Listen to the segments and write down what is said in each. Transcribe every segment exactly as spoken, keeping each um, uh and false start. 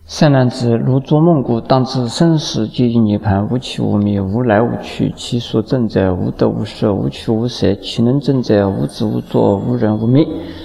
善男子，如作梦故，当知生死皆因涅槃，无起无灭，无来无去。其所证者，无得无失，无取无舍。其能证者，无知无作，无人无灭。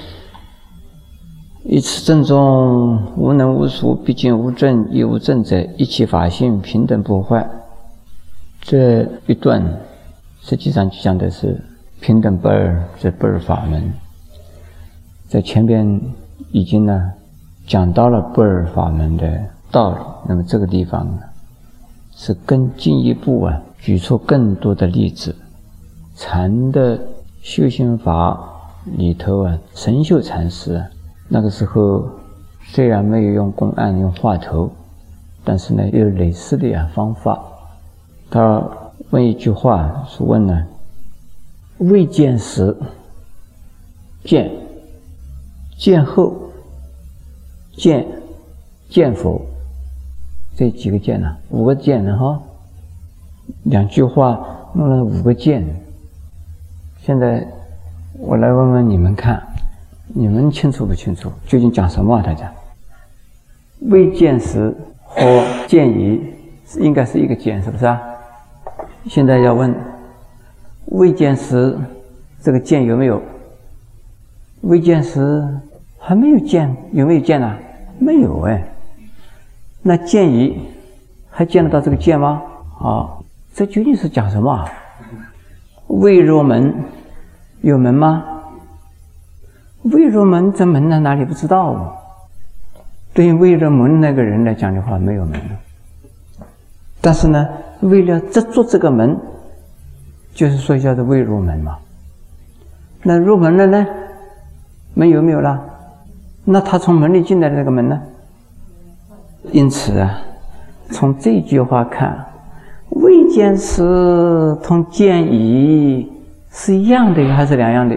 以此正中，无能无属，毕竟无证亦无证者，一切法性平等不坏。这一段实际上讲的是平等不二这不二法门。在前边已经呢讲到了不二法门的道理，那么这个地方呢是更进一步啊举出更多的例子。禅的修行法里头啊，神秀禅师啊，那个时候虽然没有用公案用话头，但是呢有类似的啊方法。他问一句话，是问呢：未见时见，见后见，见否？这几个见呢？五个见呢？哈，两句话弄了五个见。现在我来问问你们看，你们清楚不清楚？究竟讲什么啊？大家，未见时和见已应该是一个见，是不是啊？现在要问未见时这个见有没有？未见时还没有见，有没有见啊？没有哎。那见已还见得到这个见吗？啊，这究竟是讲什么啊？未入门，有门吗？未入门，这门在哪里不知道啊？对于未入门那个人来讲的话，没有门。但是呢，为了执着这个门，就是说叫做未入门嘛。那入门了呢？门有没有了？那他从门里进来的那个门呢？因此啊，从这句话看，未见时同见已是一样的还是两样的？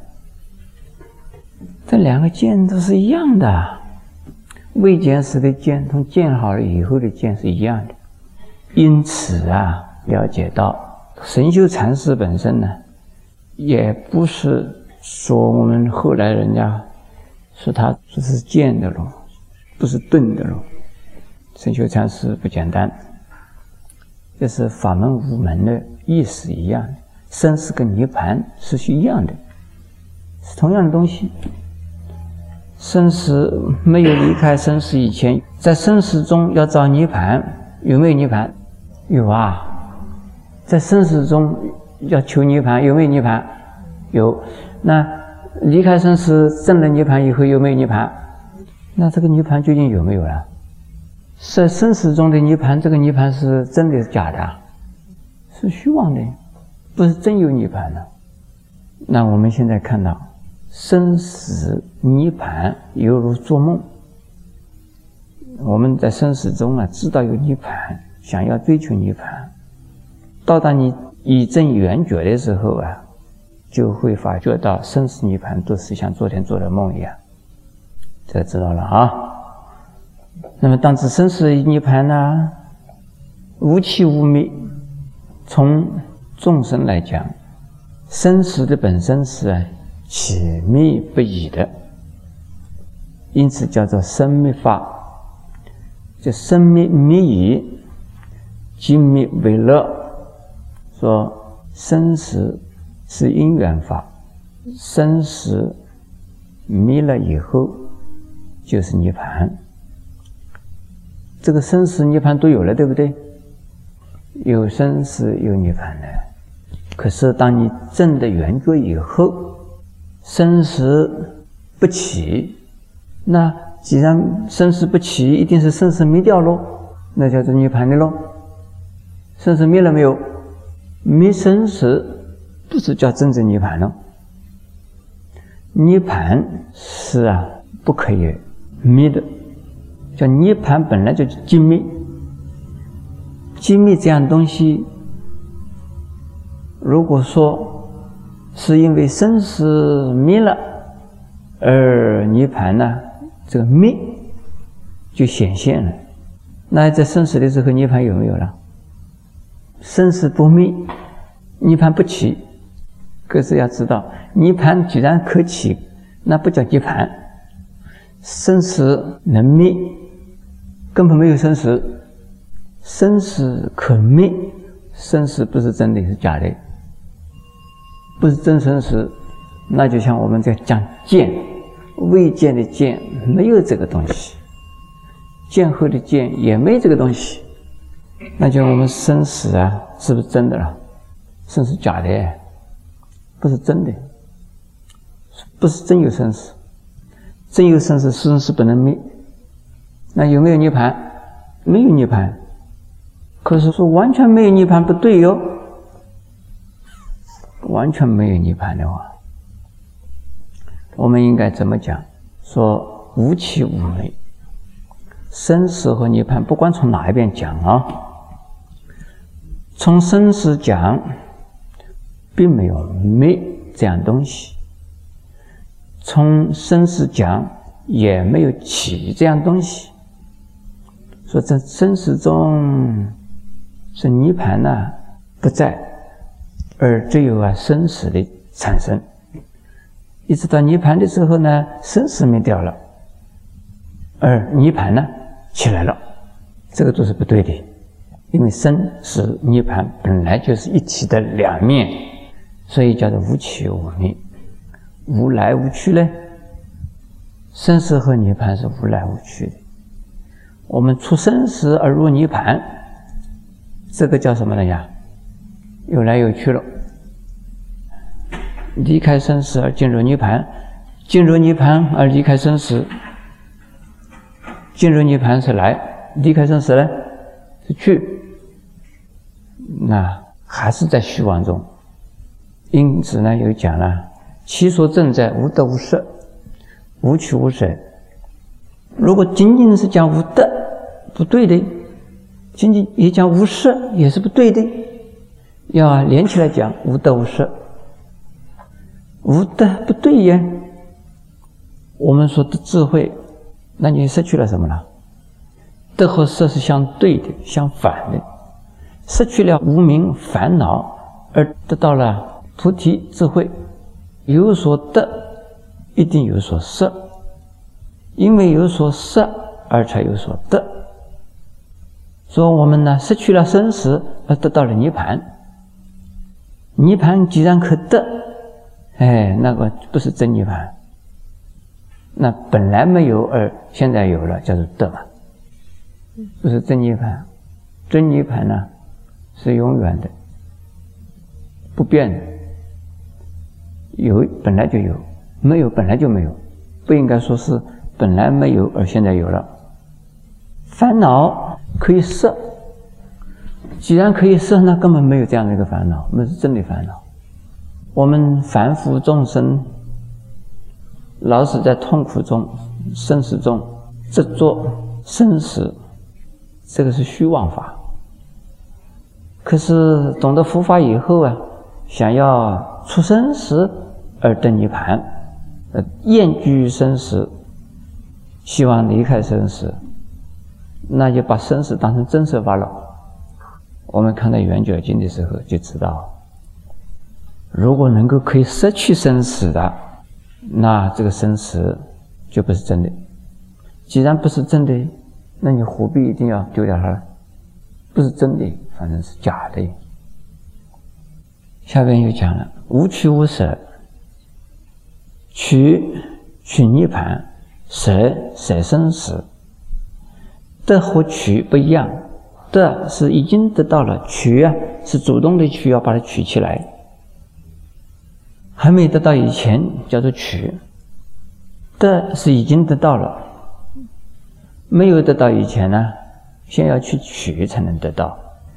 这两个见都是一样的。未见时的见同见好了以后的见是一样的。因此啊，了解到神秀禅师本身呢，也不是说我们后来人家说他说是见的咯，不是顿的咯。神秀禅师不简单，这是法门无门的意思一样的，生死跟涅槃是一样的，是同样的东西。生死没有离开生死以前，在生死中要找涅槃，有没有涅槃？有啊。在生死中要求涅槃，有没有涅槃？有。那离开生死证了涅槃以后，有没有涅槃？那这个涅槃究竟有没有了？在生死中的涅槃，这个涅槃是真的是假的？是虚妄的，不是真有涅槃的。那我们现在看到生死涅槃犹如做梦。我们在生死中啊，知道有涅槃，想要追求涅槃，到达你以证圆觉的时候啊，就会发觉到生死涅槃都是像昨天做的梦一样。这知道了啊。那么当知生死涅槃呢，无起无灭。从众生来讲，生死的本身是啊起灭不已的，因此叫做生灭法。这生灭灭已，即灭为乐。说生死是因缘法，生死灭了以后就是涅槃。这个生死涅槃都有了，对不对？有生死有涅槃的。可是当你证得圆觉以后，生死不起，那既然生死不起，一定是生死灭掉咯，那叫做涅槃的咯。生死灭了没有？灭生死不是叫真正涅槃了。涅槃是啊不可以灭的，叫涅槃本来就寂灭。寂灭这样的东西，如果说是因为生死灭了而涅槃呢，这个灭就显现了。那在生死的时候，涅槃有没有了？生死不灭，涅槃不起。可是要知道，涅槃既然可起，那不叫涅槃。生死能灭， 根本没有生死，生死可灭，生死不是真的，是假的，不是真生死。那就像我们在讲见，未见的见没有这个东西，见后的见也没这个东西。那就我们生死啊，是不是真的了？生死假的，不是真的，不是真有生死。真有生死，生死不能灭。那有没有涅槃？没有涅槃。可是说完全没有涅槃不对哟，完全没有涅槃的话，我们应该怎么讲？说无起无灭，生死和涅槃不管从哪一边讲啊，从生死讲并没有灭这样东西，从生死讲也没有起这样东西。说在生死中是涅槃呢、啊、不在，而只有啊生死的产生。一直到涅槃的时候呢，生死灭掉了，而涅槃呢起来了，这个都是不对的。因为生死涅槃本来就是一体的两面，所以叫做无起无灭，无来无去呢。生死和涅槃是无来无去的。我们出生死而入涅槃，这个叫什么呢呀？有来有去了。离开生死而进入涅槃，进入涅槃而离开生死。进入涅槃是来，离开生死呢是去，那还是在虚妄中。因此呢，又讲了，其所正在无得无失，无取无舍。如果仅仅是讲无得，不对的；仅仅也讲无失，也是不对的。要连起来讲，无得无失。无得不对呀。我们说的智慧，那你失去了什么了？得和失是相对的，相反的。失去了无明烦恼，而得到了菩提智慧。有所得，一定有所失，因为有所失而才有所得。说我们呢，失去了生死而得到了涅槃。涅槃既然可得，哎，那个不是真涅槃，那本来没有而现在有了，叫做得嘛，不是真涅槃。真涅槃呢是永远的，不变的，有本来就有，没有本来就没有，不应该说是本来没有而现在有了。烦恼可以摄，既然可以摄，那根本没有这样的一个烦恼，那是真的烦恼。我们凡夫众生老是在痛苦中、生死中执着生死，这个是虚妄法。可是懂得佛法以后啊，想要出生死而得涅槃，呃，厌惧生死，希望离开生死，那就把生死当成真实法了。我们看到《圆觉经》的时候就知道，如果能够可以失去生死的，那这个生死就不是真的。既然不是真的，那你何必一定要丢掉它呢？不是真的，反正是假的。下边又讲了，无取无舍，取取涅槃，舍舍生死。得和取不一样，得是已经得到了，取啊是主动的去要把它取起来，还没得到以前叫做取。得是已经得到了，没有得到以前呢，先要去取才能得到。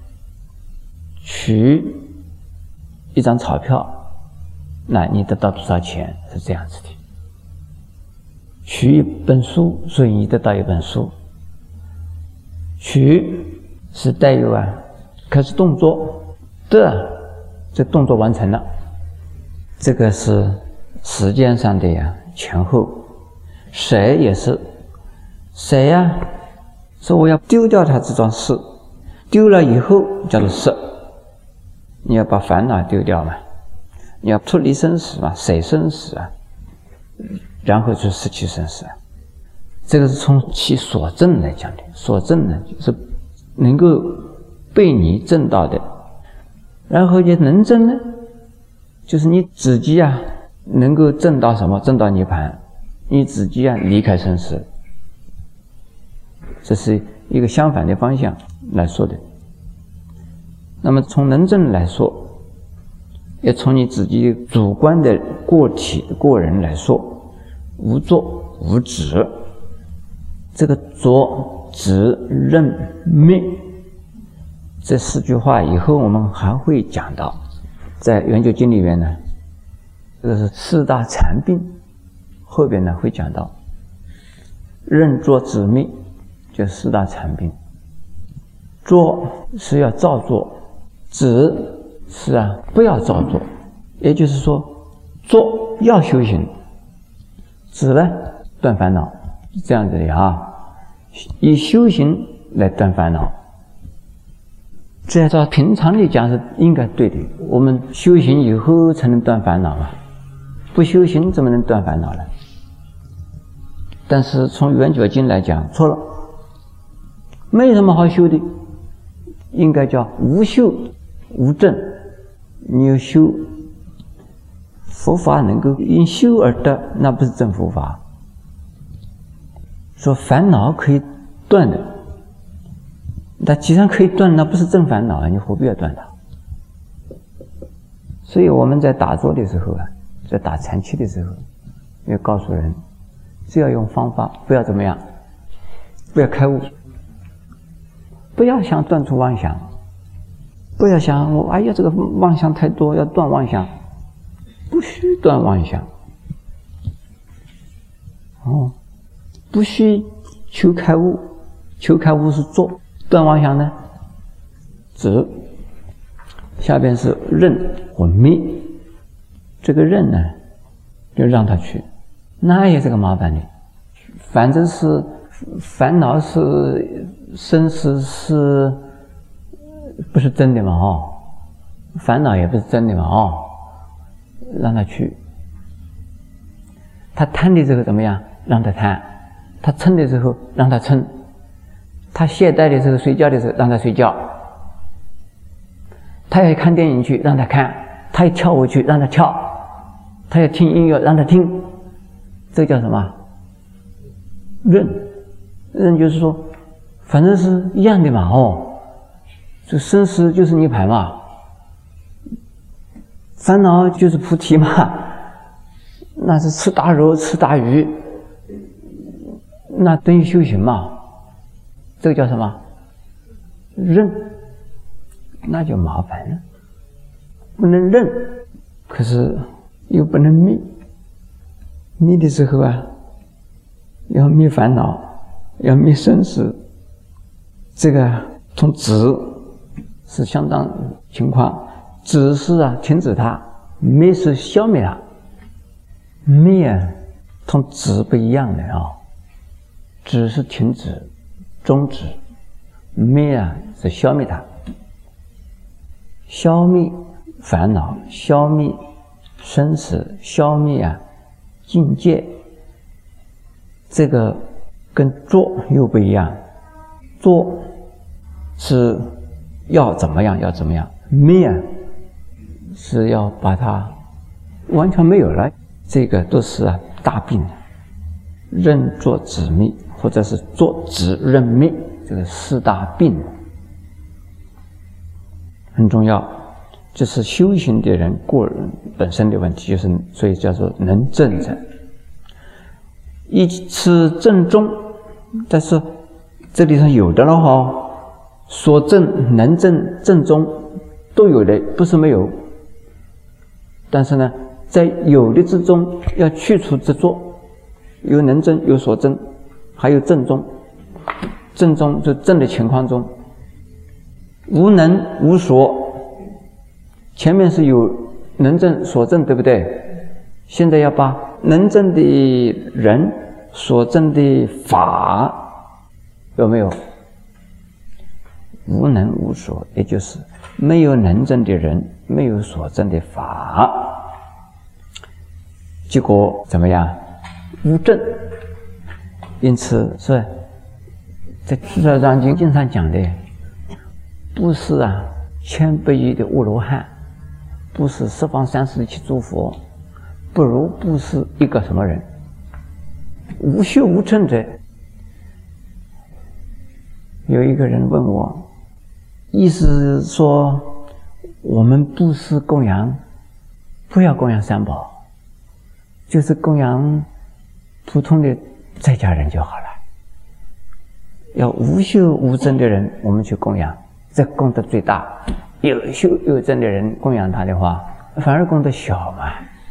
取一张钞票，那你得到多少钱是这样子的。取一本书，所以你得到一本书。取是带有啊开始动作，得这动作完成了，这个是时间上的呀前后。舍也是，舍呀说我要丢掉它这桩事，丢了以后叫做舍。你要把烦恼丢掉嘛，你要脱离生死嘛，舍生死啊，然后就失去生死啊。 这个是从其所证来讲的。所证呢，就是能够被你证到的。然后也能证呢，就是你自己啊，能够证到什么？证到涅槃，你自己啊离开生死。这是一个相反的方向来说的。那么从能证来说，也从你自己主观的个体个人来说，无作无止，这个作止任灭这四句话以后我们还会讲到，在圆觉经里面呢，这个是四大禅病，后边呢会讲到任作止灭，就四大禅病。作是要照做，止是啊不要照做，也就是说做要修行，止呢断烦恼，这样子的啊，以修行来断烦恼。这按照平常的讲是应该对的，我们修行以后才能断烦恼嘛，不修行怎么能断烦恼呢？但是从圆觉经来讲错了，没什么好修的，应该叫无修无证。你要修佛法，能够因修而得，那不是正佛法。说烦恼可以断的，那既然可以断，那不是正烦恼啊，你何必要断它？所以我们在打坐的时候啊，在打禅期的时候，要告诉人，只要用方法，不要怎么样，不要开悟，不要想断除妄想，不要想我哎呀这个妄想太多，要断妄想，不需断妄想。哦，不需求开悟，求开悟是做，断妄想呢止。下边是任和灭，这个任呢就让他去，那也是个麻烦的，反正是烦恼是生死是不是真的嘛？哦，烦恼也不是真的嘛？哦，让他去。他贪的时候怎么样？让他贪。他嗔的时候让他嗔。他懈怠的时候，睡觉的时候让他睡觉。他要看电影去，让他看；他要跳舞去，让他跳；他要听音乐，让他听。这叫什么？任。任就是说，反正是一样的嘛。哦，这生死就是涅槃嘛，烦恼就是菩提嘛，那是吃大肉吃大鱼，那等于修行嘛。这个叫什么？任。那就麻烦了，不能任，可是又不能灭。灭的时候啊，要灭烦恼，要灭生死，这个从止是相当情况。止是啊停止它，灭是消灭它。灭啊同止不一样的啊，止是停止终止，灭啊是消灭它。消灭烦恼，消灭生死，消灭啊境界，这个跟做又不一样。做是要怎么样要怎么样，灭是要把它完全没有了，这个都是啊大病。任作止灭，或者是作止任灭，这个四大病很重要。这是修行的人个人本身的问题，就是所以叫做能证者。一是正中，但是这里上有的了哈，所证、能证、正中都有的，不是没有。但是呢，在有的之中要去除执着，有能证，有所证，还有正中。正中就正的情况中，无能无所。前面是有能证所证，对不对？现在要把能证的人所证的法有没有？无能无所，也就是没有能证的人，没有所证的法，结果怎么样？无证。 因此是在《智者藏经》经常讲的，不是啊千百亿的阿罗汉，不是十方三世七诸佛，不如不是一个什么人，无修无证者。有一个人问我，意思是说我们布施供养，不要供养三宝，就是供养普通的在家人就好了。要无修无证的人，我们去供养，这功德最大。有修有证的人供养他的话，反而功德小嘛，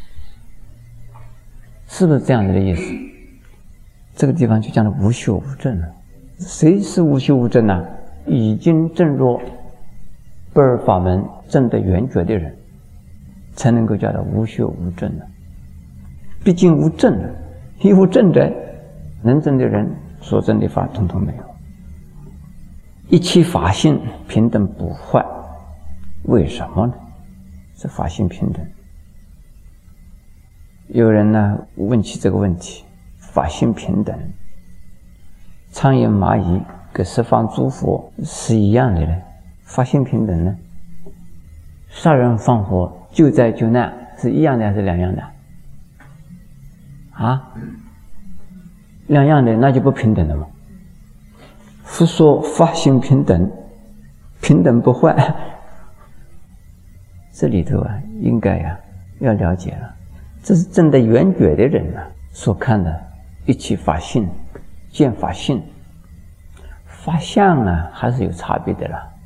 是不是这样子的意思？这个地方就讲的无修无证了。谁是无修无证呢？已经证入不二法门证得圆觉的人，才能够叫他无修无证了。毕竟无证了，一无证者，能证的人所证的法统统没有。一切法性平等不坏，为什么呢？是法性平等。有人呢问起这个问题，法性平等，苍蝇蚂蚁跟十方诸佛是一样的呢？法性平等呢？杀人放火救灾救难是一样的还是两样的？啊，两样的那就不平等了吗？佛说法性平等，平等不坏，这里头啊应该呀、啊、要了解了，这是证得圆觉的人啊所看的一切法性，见法性，法相啊还是有差别的啦。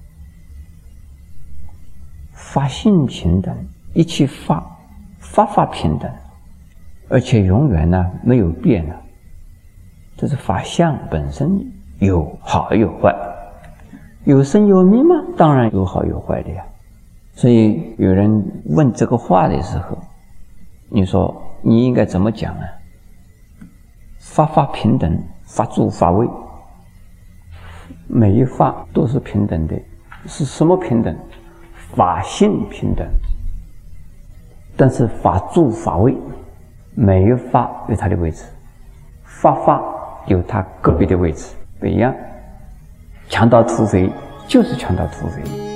法性平等，一切法法法平等，而且永远呢没有变的。这是法相本身有好有坏，有生有灭吗？当然有好有坏的呀。所以有人问这个话的时候，你说你应该怎么讲呢？法法平等，法住法位，每一法都是平等的。是什么平等？法性平等。但是法住法位，每一法有它的位置，法法有它个别的位置，不一样。强盗土匪就是强盗土匪。